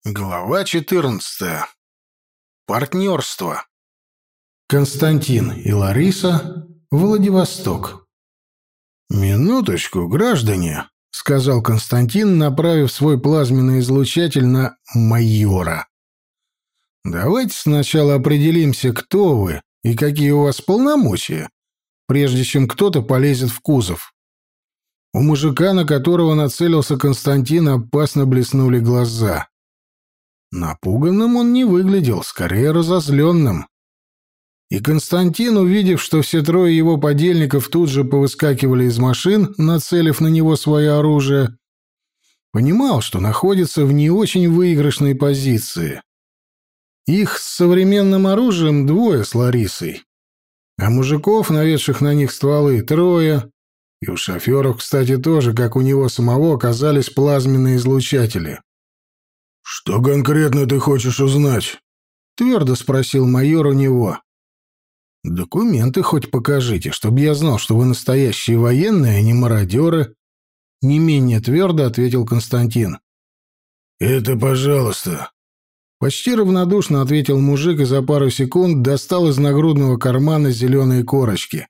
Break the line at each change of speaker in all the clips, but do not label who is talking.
Глава 14. Партнерство.
Константин и Лариса, Владивосток.
«Минуточку, граждане», — сказал Константин, направив свой плазменный излучатель на майора. «Давайте сначала определимся, кто вы и какие у вас полномочия, прежде чем кто-то полезет в кузов». У мужика, на которого нацелился Константин, опасно блеснули глаза. Напуганным он не выглядел, скорее разозленным. И Константин, увидев, что все трое его подельников тут же повыскакивали из машин, нацелив на него свое оружие, понимал, что находится в не очень выигрышной позиции. Их с современным оружием двое с Ларисой, а мужиков, наведших на них стволы, трое, и у шоферов, кстати, тоже, как у него самого, оказались плазменные излучатели.
«Что конкретно ты хочешь узнать?»
— твердо спросил майор у него. «Документы хоть покажите, чтобы я знал, что вы настоящие военные, а не мародеры», — не менее твердо ответил Константин.
«Это пожалуйста».
Почти равнодушно ответил мужик и за пару секунд достал из нагрудного кармана зеленые корочки.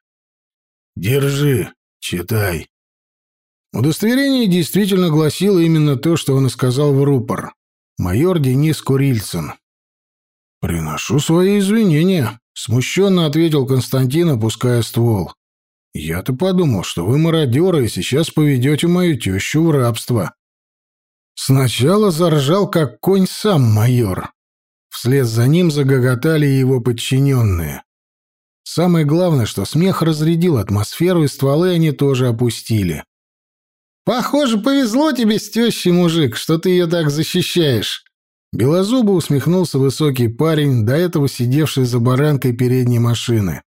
«Держи, читай».
Удостоверение действительно гласило именно то, что он и сказал в рупор. Майор Денис Курильцин. «Приношу свои извинения», — смущенно ответил Константин, опуская ствол. «Я-то подумал, что вы мародеры и сейчас поведете мою тещу в рабство». Сначала заржал, как конь, сам майор. Вслед за ним загоготали его подчиненные. Самое главное, что смех разрядил атмосферу, и стволы они тоже опустили. «Похоже, повезло тебе с тещей, мужик, что ты ее так защищаешь». Белозубо усмехнулся высокий парень, до этого сидевший за баранкой передней машины.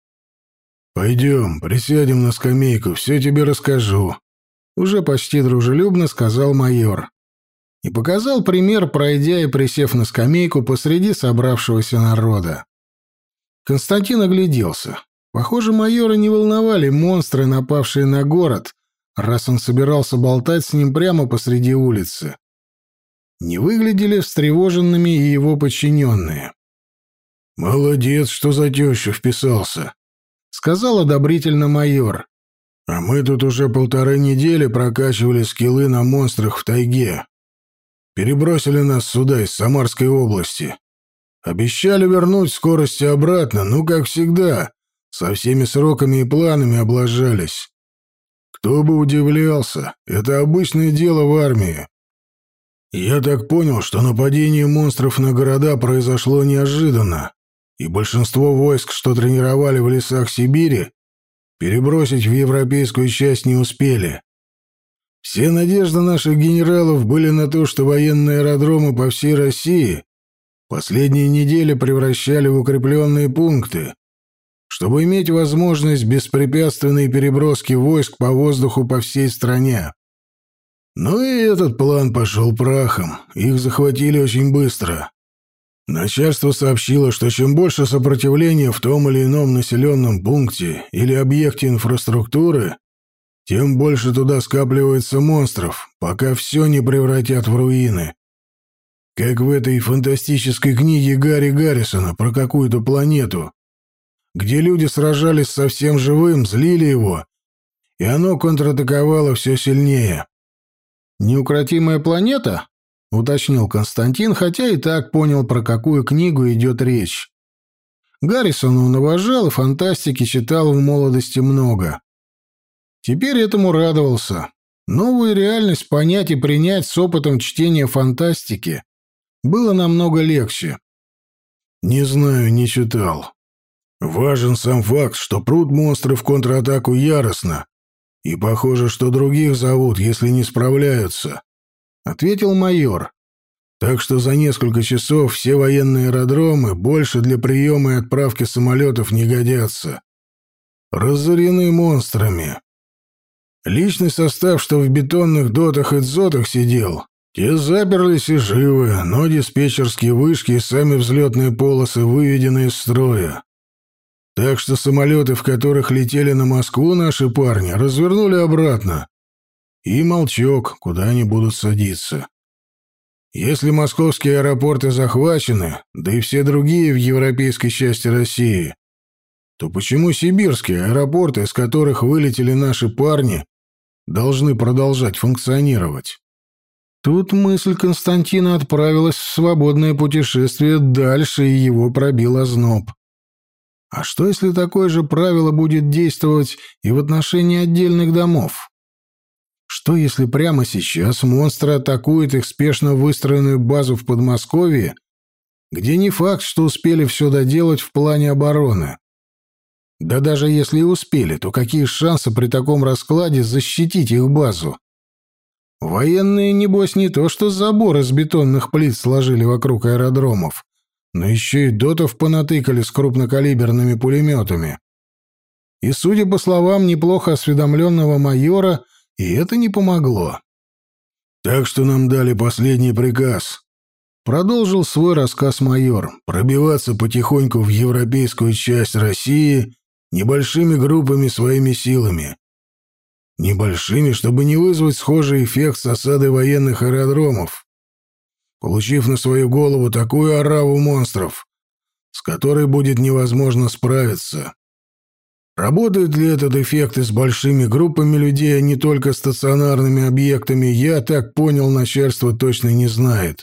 «Пойдем, присядем на скамейку, все тебе расскажу»,
— уже почти дружелюбно сказал майор. И показал пример, пройдя и присев на скамейку посреди собравшегося народа. Константин огляделся. Похоже, майора не волновали монстры, напавшие на город, раз он собирался болтать с ним прямо посреди улицы. Не выглядели встревоженными и его подчиненные.
«Молодец, что за тещу вписался»,
— сказал одобрительно майор.
«А мы тут уже 1,5 недели прокачивали скиллы на монстрах в тайге. Перебросили нас сюда из Самарской области. Обещали вернуть скорости обратно, ну, как всегда, со всеми сроками и планами облажались. Кто бы удивлялся, это обычное дело в армии. Я так понял, что нападение монстров на города произошло неожиданно, и большинство войск, что тренировали в лесах Сибири, перебросить в европейскую часть не успели. Все надежды наших генералов были на то, что военные аэродромы по всей России последние недели превращали в укрепленные пункты, чтобы иметь возможность беспрепятственной переброски войск по воздуху по всей стране. Но и этот план пошел прахом, их захватили очень быстро. Начальство сообщило, что чем больше сопротивления в том или ином населенном пункте или объекте инфраструктуры, тем больше туда скапливается монстров, пока все не превратят в руины. Как в этой фантастической книге Гарри Гаррисона про какую-то планету, где люди сражались со всем живым, злили его, и оно контратаковало все сильнее.
«Неукротимая планета?» — уточнил Константин, хотя и так понял, про какую книгу идет речь. Гаррисона он уважал и фантастики читал в молодости много. Теперь этому радовался. Новую реальность понять и принять с опытом чтения фантастики было намного легче.
«Не знаю, не читал. Важен сам факт, что прут монстры в контратаку яростно, и похоже, что других зовут, если не справляются», — ответил майор. «Так что за несколько часов все военные аэродромы больше для приема и отправки самолетов не годятся. Разорены монстрами. Личный состав, что в бетонных дотах и дзотах сидел, те заперлись и живы, но диспетчерские вышки и сами взлетные полосы выведены из строя. Так что самолеты, в которых летели на Москву наши парни, развернули обратно. И молчок, куда они будут садиться. Если московские аэропорты захвачены, да и все другие в европейской части России, то почему сибирские аэропорты, из которых вылетели наши парни, должны продолжать функционировать?
Тут мысль Константина отправилась в свободное путешествие дальше, и его пробил озноб. А что, если такое же правило будет действовать и в отношении отдельных домов? Что, если прямо сейчас монстры атакуют их спешно выстроенную базу в Подмосковье, где не факт, что успели все доделать в плане обороны? Да даже если и успели, то какие шансы при таком раскладе защитить их базу? Военные, небось, не то что забор из бетонных плит сложили вокруг аэродромов, но еще и дотов понатыкали с крупнокалиберными пулеметами. И, судя по словам неплохо осведомленного майора, и это не помогло.
«Так что нам дали последний приказ», — продолжил свой рассказ майор, «пробиваться потихоньку в европейскую часть России небольшими группами своими силами. Небольшими, чтобы не вызвать схожий эффект с осадой военных аэродромов, получив на свою голову такую ораву монстров, с которой будет невозможно справиться. Работает ли этот эффект и с большими группами людей, а не только стационарными объектами, я так понял, начальство точно не знает.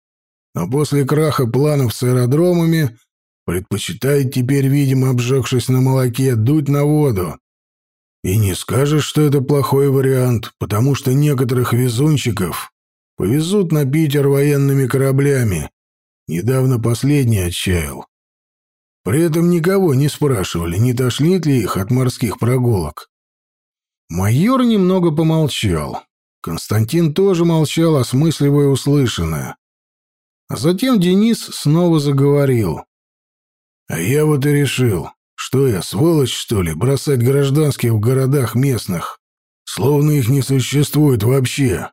Но после краха планов с аэродромами предпочитает теперь, видимо, обжегшись на молоке, дуть на воду. И не скажешь, что это плохой вариант, потому что некоторых везунчиков повезут на Питер военными кораблями. Недавно последний отчаял. При этом никого не спрашивали, не тошнит ли их от морских прогулок.
Майор немного помолчал. Константин тоже молчал, осмысливая услышанное. А затем Денис снова заговорил.
А я вот и решил, что я, сволочь, что ли, бросать гражданских в городах местных, словно их не существует вообще.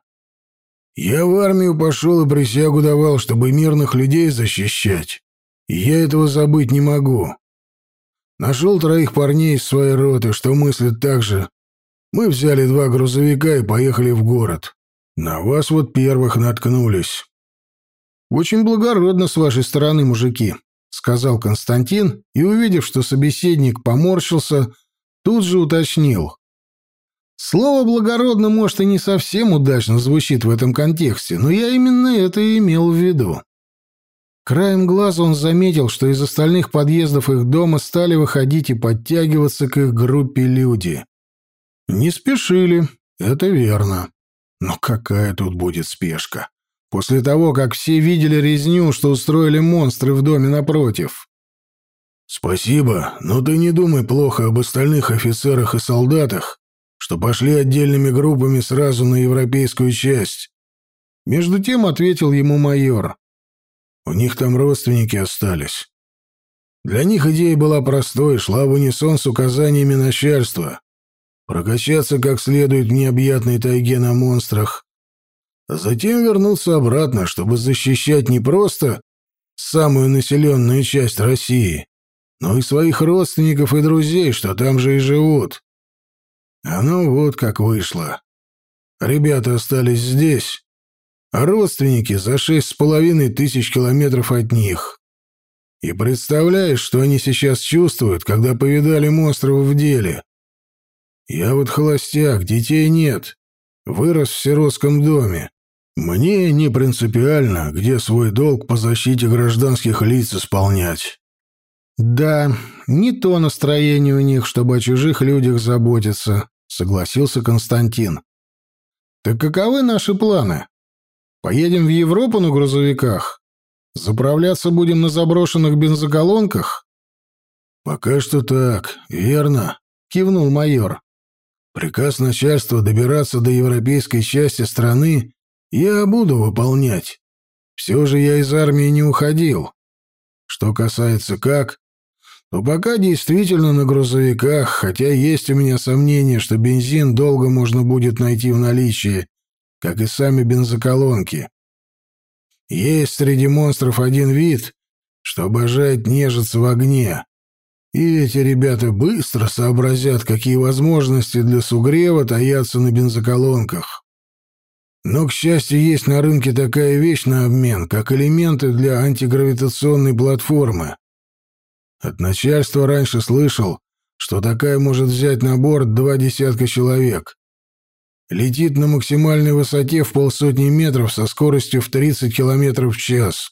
Я в армию пошел и присягу давал, чтобы мирных людей защищать. И я этого забыть не могу. Нашел 3 парней из своей роты, что мыслят так же. Мы взяли 2 грузовика и поехали в город. На вас вот первых наткнулись.
«Очень благородно с вашей стороны, мужики», — сказал Константин, и, увидев, что собеседник поморщился, тут же уточнил. «Слово «благородно», может, и не совсем удачно звучит в этом контексте, но я именно это и имел в виду». Краем глаза он заметил, что из остальных подъездов их дома стали выходить и подтягиваться к их группе люди. Не спешили, это верно. Но какая тут будет спешка? После того, как все видели резню, что устроили монстры в доме напротив.
«Спасибо, но ты не думай плохо об остальных офицерах и солдатах, что пошли отдельными группами сразу на европейскую часть».
Между тем ответил ему майор.
У них там родственники остались. Для них идея была простой, шла в унисон с указаниями начальства. Прокачаться как следует в необъятной тайге на монстрах, а затем вернуться обратно, чтобы защищать не просто самую населенную часть России, но и своих родственников и друзей, что там же и живут. А ну вот как вышло. Ребята остались здесь, а родственники за 6500 километров от них. И представляешь, что они сейчас чувствуют, когда повидали монстров в деле? Я вот холостяк, детей нет, вырос в сиротском доме. Мне не принципиально, где свой долг по защите гражданских лиц исполнять.
«Да, не то настроение у них, чтобы о чужих людях заботиться», — согласился Константин. «Так каковы наши планы? Поедем в Европу на грузовиках? Заправляться будем на заброшенных бензоколонках?»
«Пока что так, верно», —
кивнул майор.
«Приказ начальства добираться до европейской части страны я буду выполнять. Все же я из армии не уходил. Что касается как, то пока действительно на грузовиках, хотя есть у меня сомнения, что бензин долго можно будет найти в наличии, как и сами бензоколонки. Есть среди монстров один вид, что обожает нежиться в огне. И эти ребята быстро сообразят, какие возможности для сугрева таятся на бензоколонках. Но, к счастью, есть на рынке такая вещь на обмен, как элементы для антигравитационной платформы. От начальства раньше слышал, что такая может взять на борт 20 человек. Летит на максимальной высоте в 50 метров со скоростью в 30 километров в час.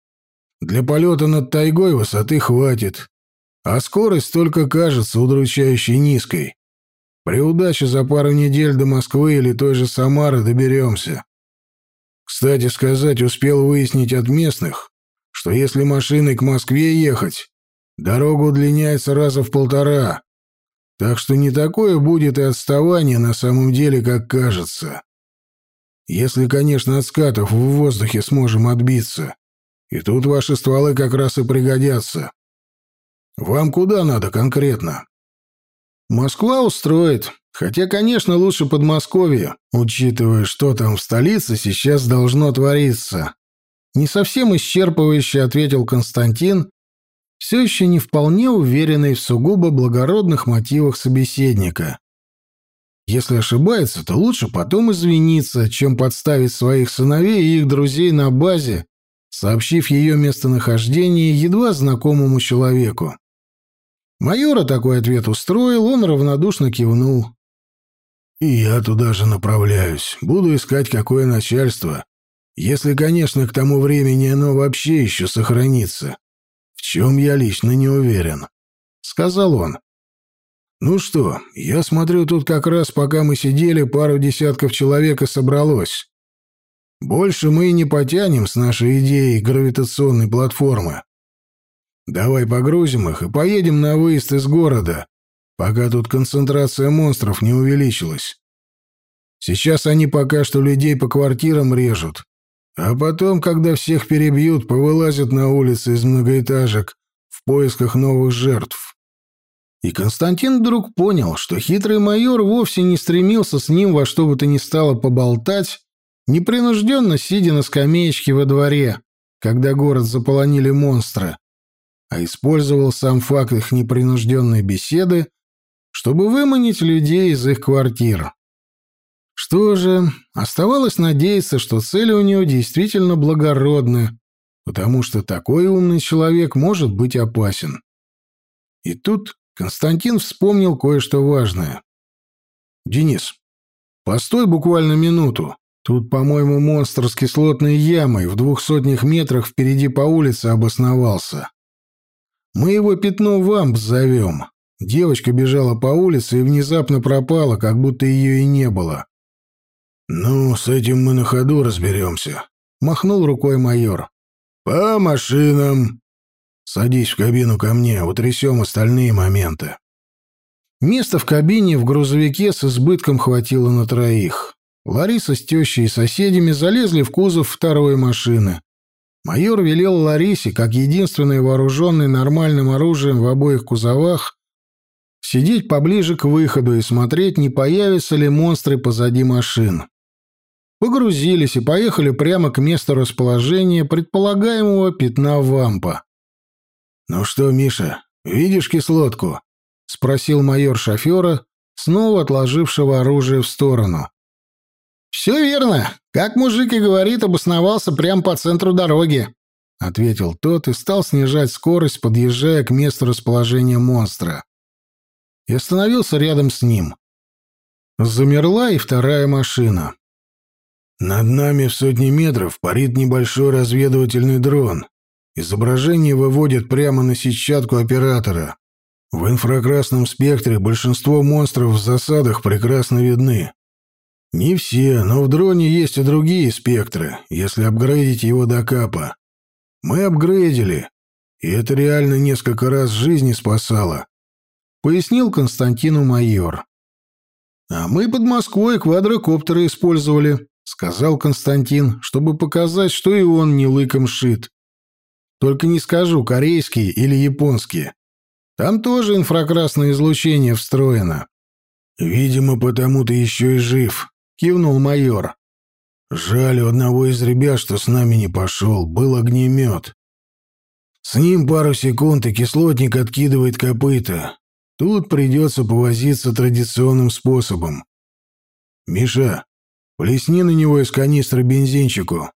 Для полета над тайгой высоты хватит, а скорость только кажется удручающе низкой. При удаче за пару недель до Москвы или той же Самары доберемся. Кстати сказать, успел выяснить от местных, что если машиной к Москве ехать, дорога удлиняется раза в 1,5, так что не такое будет и отставание на самом деле, как кажется. Если, конечно, от скатов в воздухе сможем отбиться. И тут ваши стволы как раз и пригодятся. Вам куда надо конкретно?
Москва устроит. Хотя, конечно, лучше Подмосковье, учитывая, что там в столице сейчас должно твориться. Не совсем исчерпывающе ответил Константин, все еще не вполне уверенный в сугубо благородных мотивах собеседника. Если ошибается, то лучше потом извиниться, чем подставить своих сыновей и их друзей на базе, сообщив ее местонахождение едва знакомому человеку. Майора такой ответ устроил, он равнодушно кивнул.
И я туда же направляюсь. Буду искать какое начальство. Если, конечно, к тому времени оно вообще еще сохранится. В чем я лично не уверен, — сказал он. Ну что, я смотрю, тут как раз пока мы сидели, пару десятков человек и собралось. Больше мы и не потянем с нашей идеей гравитационной платформы. Давай погрузим их и поедем на выезд из города, пока тут концентрация монстров не увеличилась. Сейчас они пока что людей по квартирам режут, а потом, когда всех перебьют, повылазят на улицы из многоэтажек в поисках новых жертв.
И Константин вдруг понял, что хитрый майор вовсе не стремился с ним во что бы то ни стало поболтать, непринужденно сидя на скамеечке во дворе, когда город заполонили монстры, а использовал сам факт их непринужденной беседы, чтобы выманить людей из их квартир. Что же, оставалось надеяться, что цели у него действительно благородны, потому что такой умный человек может быть опасен. И тут Константин вспомнил кое-что важное. «Денис, постой буквально минуту. Тут, по-моему, монстр с кислотной ямой в 200 метрах впереди по улице обосновался. Мы его Пятно Вамп зовем. Девочка бежала по улице и внезапно пропала, как будто ее и не было».
«Ну, с этим мы на ходу разберемся», — махнул рукой майор. «По машинам. Садись в кабину ко мне, утрясем остальные моменты».
Места в кабине в грузовике с избытком хватило на 3. Лариса с тещей и соседями залезли в кузов второй машины. Майор велел Ларисе, как единственной вооруженной нормальным оружием в обоих кузовах, сидеть поближе к выходу и смотреть, не появятся ли монстры позади машин. Погрузились и поехали прямо к месту расположения предполагаемого Пятна Вампа.
«Ну что, Миша, видишь кислотку?» — спросил майор шофера, снова отложившего оружие в сторону.
«Все верно. Как мужик и говорит, обосновался прямо по центру дороги», — ответил тот и стал снижать скорость, подъезжая к месту расположения монстра. И остановился рядом с ним. Замерла и вторая машина.
«Над нами в 100 метров парит небольшой разведывательный дрон. Изображение выводит прямо на сетчатку оператора. В инфракрасном спектре большинство монстров в засадах прекрасно видны. Не все, но в дроне есть и другие спектры, если апгрейдить его до капа. Мы апгрейдили, и это реально несколько раз жизни спасало», — пояснил Константину майор.
«А мы под Москвой квадрокоптеры использовали», — сказал Константин, чтобы показать, что и он не лыком шит. «Только не скажу, корейские или японские. Там тоже инфракрасное излучение встроено».
«Видимо, потому ты еще и жив», — кивнул майор. «Жаль, у одного из ребят, что с нами не пошел, был огнемет. С ним пару секунд, и кислотник откидывает копыта. Тут придется повозиться традиционным способом. Миша, Плесни на него из канистры бензинчику».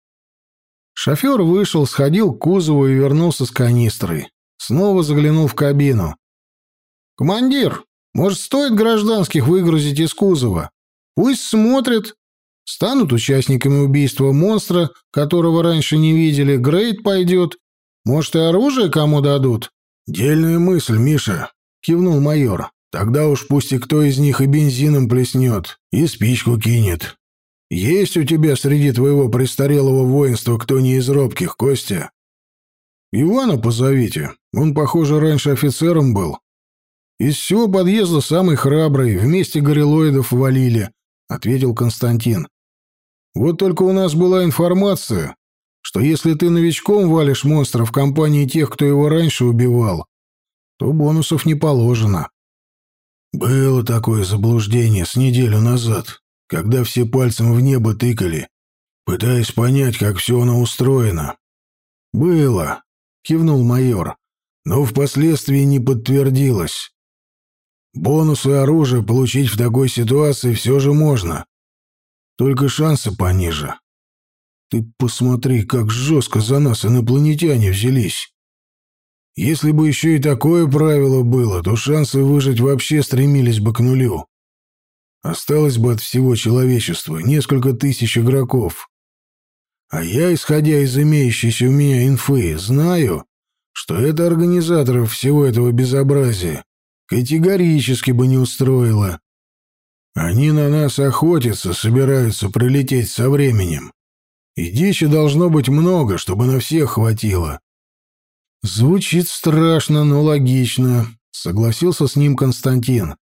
Шофер вышел, сходил к кузову и вернулся с канистрой. Снова заглянул в кабину. «Командир, может, стоит гражданских выгрузить из кузова? Пусть смотрят. Станут участниками убийства монстра, которого раньше не видели. Грейд пойдет. Может, и оружие кому дадут?»
«Дельная мысль, Миша», — кивнул майор. «Тогда уж пусть и кто из них и бензином плеснет, и спичку кинет. Есть у тебя среди твоего престарелого воинства кто не из робких, Костя?»
«Ивана позовите. Он, похоже, раньше офицером был. Из всего подъезда самый храбрый. Вместе горилоидов валили», — ответил Константин. «Вот только у нас была информация, что если ты новичком валишь монстра в компании тех, кто его раньше убивал, то бонусов не положено».
«Было такое заблуждение с неделю назад, когда все пальцем в небо тыкали, пытаясь понять, как все оно устроено». «Было», — кивнул майор, — «но впоследствии не подтвердилось. Бонусы оружия получить в такой ситуации все же можно, только шансы пониже. Ты посмотри, как жестко за нас инопланетяне взялись. Если бы еще и такое правило было, то шансы выжить вообще стремились бы к нулю. Осталось бы от всего человечества несколько тысяч игроков. А я, исходя из имеющейся у меня инфы, знаю, что это организаторов всего этого безобразия категорически бы не устроило. Они на нас охотятся, собираются прилететь со временем. И дичи должно быть много, чтобы на всех хватило».
«Звучит страшно, но логично», — согласился с ним Константин.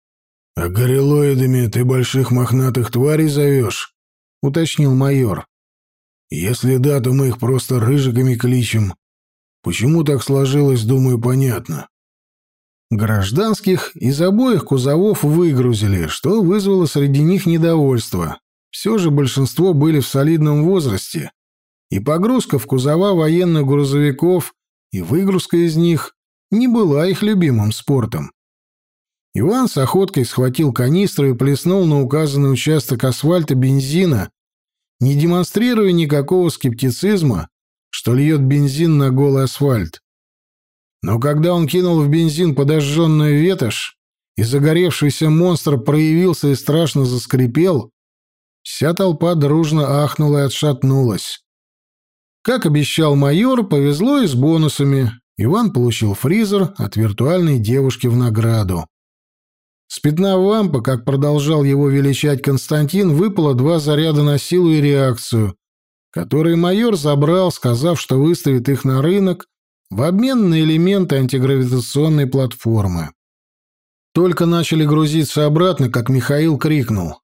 «А горилоидами ты больших мохнатых тварей зовешь?» — уточнил майор. «Если да, то мы их просто рыжиками кличем. Почему так сложилось, думаю, понятно».
Гражданских из обоих кузовов выгрузили, что вызвало среди них недовольство. Все же большинство были в солидном возрасте, и погрузка в кузова военных грузовиков и выгрузка из них не была их любимым спортом. Иван с охоткой схватил канистру и плеснул на указанный участок асфальта бензина, не демонстрируя никакого скептицизма, что льет бензин на голый асфальт. Но когда он кинул в бензин подожженную ветошь, и загоревшийся монстр проявился и страшно заскрипел, вся толпа дружно ахнула и отшатнулась. Как обещал майор, повезло и с бонусами. Иван получил фризер от виртуальной девушки в награду. С пятна вампа, как продолжал его величать Константин, выпало 2 заряда на силу и реакцию, которые майор забрал, сказав, что выставит их на рынок в обмен на элементы антигравитационной платформы. Только начали грузиться обратно, как Михаил крикнул: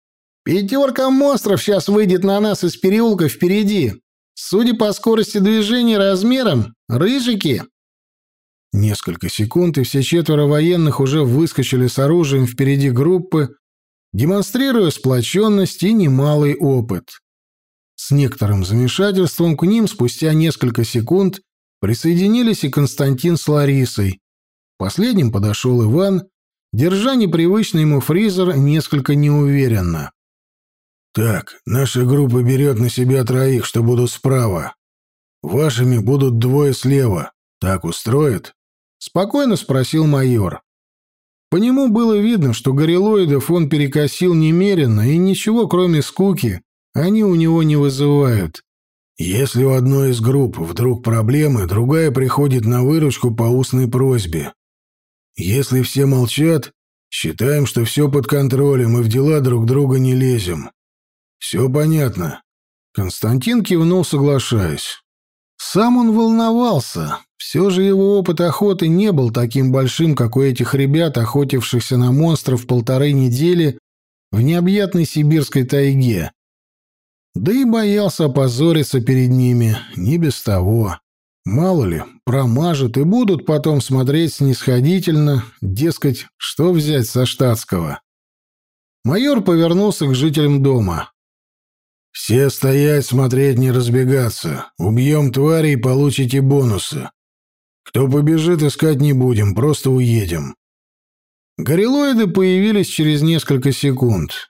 «5 монстров сейчас выйдет на нас из переулка впереди. Судя по скорости движения и размерам, рыжики». Несколько секунд, и все 4 военных уже выскочили с оружием впереди группы, демонстрируя сплоченность и немалый опыт. С некоторым замешательством к ним спустя несколько секунд присоединились и Константин с Ларисой. Последним подошел Иван, держа непривычный ему фризер несколько неуверенно.
«Так, наша группа берет на себя 3, что будут справа. Вашими будут 2 слева. Так устроит?»
— спокойно спросил майор. По нему было видно, что горилоидов он перекосил немерено, и ничего, кроме скуки, они у него не вызывают.
«Если у одной из групп вдруг проблемы, другая приходит на выручку по устной просьбе. Если все молчат, считаем, что все под контролем и в дела друг друга не лезем. Все понятно?»
Константин кивнул, соглашаясь. Сам он волновался. Все же его опыт охоты не был таким большим, как у этих ребят, охотившихся на монстров 1,5 недели в необъятной сибирской тайге. Да и боялся опозориться перед ними, не без того. Мало ли, промажут и будут потом смотреть снисходительно, дескать, что взять со штатского. Майор повернулся к жителям дома.
«Все стоять, смотреть, не разбегаться. Убьем тварей, получите бонусы. Кто побежит, искать не будем, просто уедем».
Горилоиды появились через несколько секунд.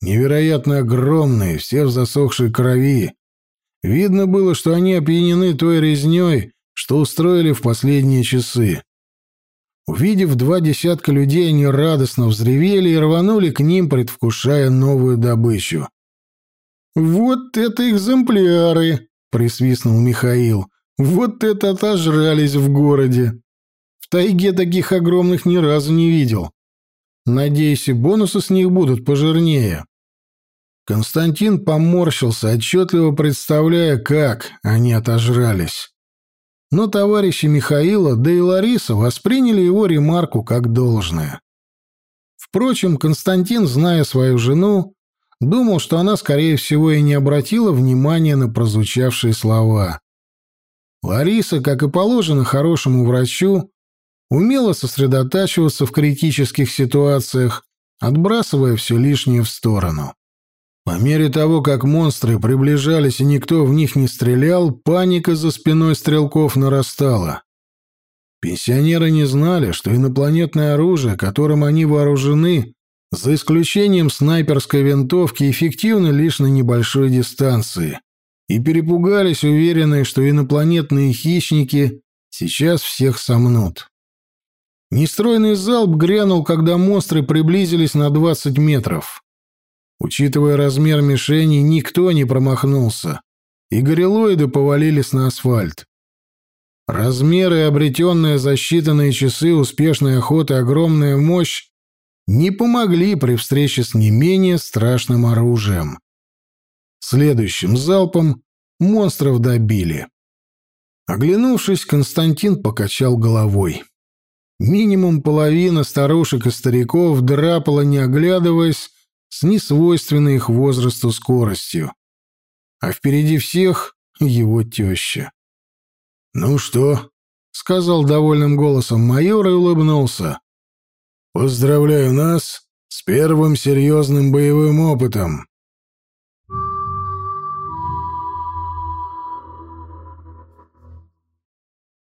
невероятно огромные, все в засохшей крови. Видно было, что они опьянены той резнёй, что устроили в последние часы. Увидев 20 людей, они радостно взревели и рванули к ним, предвкушая новую добычу. «Вот это экземпляры!» — присвистнул Михаил. «Вот это отожрались в городе! В тайге таких огромных ни разу не видел. Надеюсь, и бонусы с них будут пожирнее». Константин поморщился, отчетливо представляя, как они отожрались. Но товарищи Михаила, да и Лариса восприняли его ремарку как должное. Впрочем, Константин, зная свою жену, думал, что она, скорее всего, и не обратила внимания на прозвучавшие слова. Лариса, как и положено хорошему врачу, умела сосредотачиваться в критических ситуациях, отбрасывая все лишнее в сторону. По мере того, как монстры приближались и никто в них не стрелял, паника за спиной стрелков нарастала. Пенсионеры не знали, что инопланетное оружие, которым они вооружены, за исключением снайперской винтовки, эффективно лишь на небольшой дистанции, и перепугались, уверенные, что инопланетные хищники сейчас всех сомнут. Нестройный залп грянул, когда монстры приблизились на 20 метров. Учитывая размер мишени, никто не промахнулся, и гориллоиды повалились на асфальт. Размеры и обретенная за считанные часы успешной охоты огромная мощь не помогли при встрече с не менее страшным оружием. Следующим залпом монстров добили. Оглянувшись, Константин покачал головой. Минимум половина старушек и стариков драпала, не оглядываясь, с несвойственной их возрасту скоростью. А впереди всех его теща. «Ну что?» — сказал довольным голосом майор и улыбнулся. «Поздравляю нас с первым серьезным боевым опытом.